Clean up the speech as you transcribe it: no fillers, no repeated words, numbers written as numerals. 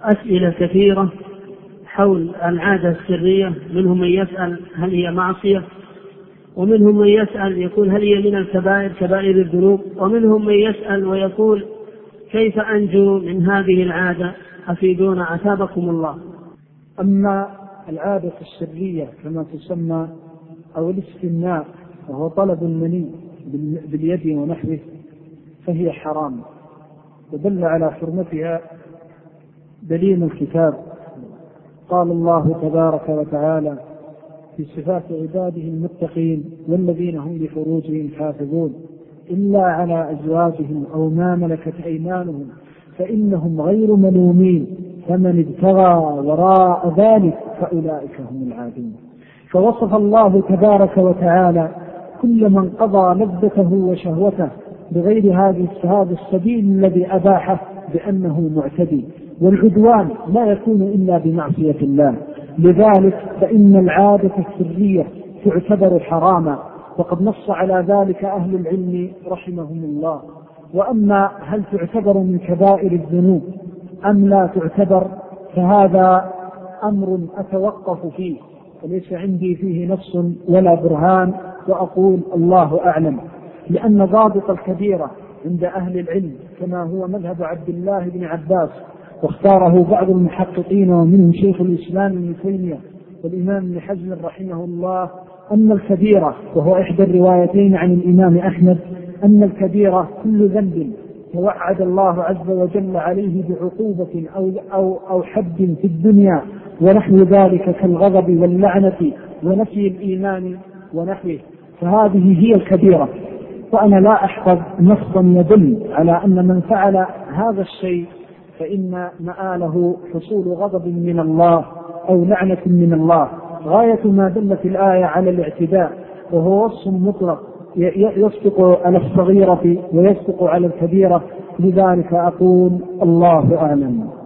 أسئلة كثيرة حول العادة السرية. منهم من يسأل هل هي معصية، ومنهم من يسأل يقول هل هي من الكبائر كبائر الذنوب، ومنهم من يسأل ويقول كيف أنجو من هذه العادة؟ أفيدونا أثابكم الله. أما العادة السرية كما تسمى أو الاستمناء وهو طلب المني باليد ونحوه فهي حرام، ودل على حرمتها دليل الكتاب. قال الله تبارك وتعالى في صفات عباده المتقين والذين هم لفروجهم حافظون إلا على أزواجهم أو ما ملكت أيمانهم فإنهم غير ملومين فمن ابتغى وراء ذلك فأولئك هم العادون. فوصف الله تبارك وتعالى كل من قضى لذته وشهوته بغير هذا السبيل الذي أباحه بأنه معتدي، والعدوان لا يكون إلا بمعصية الله. لذلك فإن العادة السرية تعتبر حراما، وقد نص على ذلك أهل العلم رحمهم الله. وأما هل تعتبر من كبائر الذنوب أم لا تعتبر فهذا أمر أتوقف فيه، وليس عندي فيه نص ولا برهان، وأقول الله أعلم. لأن ضابط الكبيرة عند أهل العلم كما هو مذهب عبد الله بن عباس واختاره بعض المحققين ومنهم شيخ الإسلام ابن تيمية والإمام ابن حزم رحمه الله أن الكبيرة، وهو إحدى الروايتين عن الإمام أحمد، أن الكبيرة كل ذنب توعد الله عز وجل عليه بعقوبة أو حد في الدنيا ونحو ذلك كالغضب واللعنة ونفي الإيمان ونحوه، فهذه هي الكبيرة. وأنا لا أحفظ نصا يدل على أن من فعل هذا الشيء فإن مآله حصول غضب من الله أو لعنة من الله. غاية ما دلت الآية على الاعتداء، وهو وصف مطلق يصدق على الصغيرة ويصدق على الكبيرة. لذلك أقول الله أعلم.